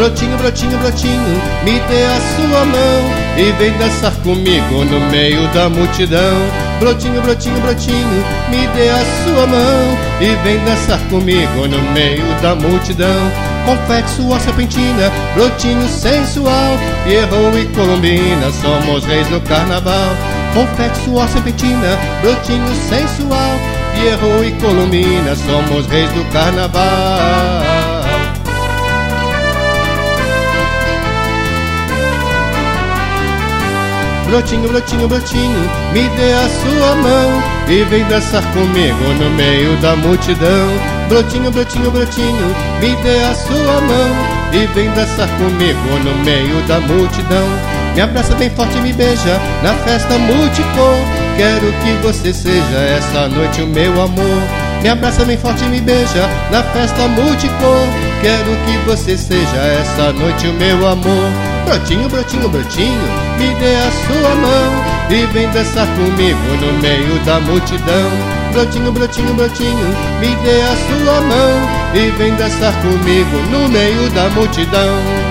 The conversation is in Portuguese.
Brotinho, brotinho, brotinho, me dê a sua mão e vem dançar comigo no meio da multidão. Brotinho, brotinho, brotinho, me dê a sua mão e vem dançar comigo no meio da multidão. Confete, suor, serpentina, brotinho sensual, Pierrot e Colombina, somos reis do carnaval. Confete, suor, serpentina, brotinho sensual, Pierrot e Colombina, somos reis do carnaval. Brotinho, brotinho, brotinho, me dê a sua mão e vem dançar comigo no meio da multidão. Brotinho, brotinho, brotinho, me dê a sua mão e vem dançar comigo no meio da multidão. Me abraça bem forte e me beija na festa multicor. Quero que você seja essa noite o meu amor. Me abraça bem forte e me beija na festa multicor. Quero que você seja essa noite o meu amor. Brotinho, brotinho, brotinho, me dê a sua mão e vem dançar comigo no meio da multidão. Brotinho, brotinho, brotinho, me dê a sua mão e vem dançar comigo no meio da multidão.